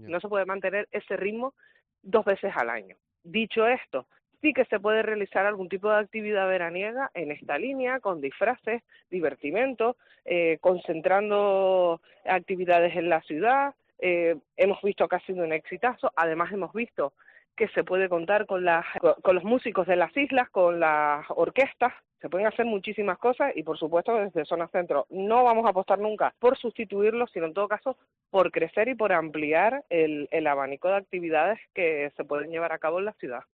Ya. no se puede mantener ese ritmo 2 veces al año. Dicho esto, sí que se puede realizar algún tipo de actividad veraniega en esta línea, con disfraces, divertimento, concentrando actividades en la ciudad. Hemos visto que ha sido un exitazo, además hemos visto que se puede contar con los músicos de las islas, con las orquestas, se pueden hacer muchísimas cosas y por supuesto desde Zona Centro no vamos a apostar nunca por sustituirlo, sino en todo caso por crecer y por ampliar el abanico de actividades que se pueden llevar a cabo en la ciudad.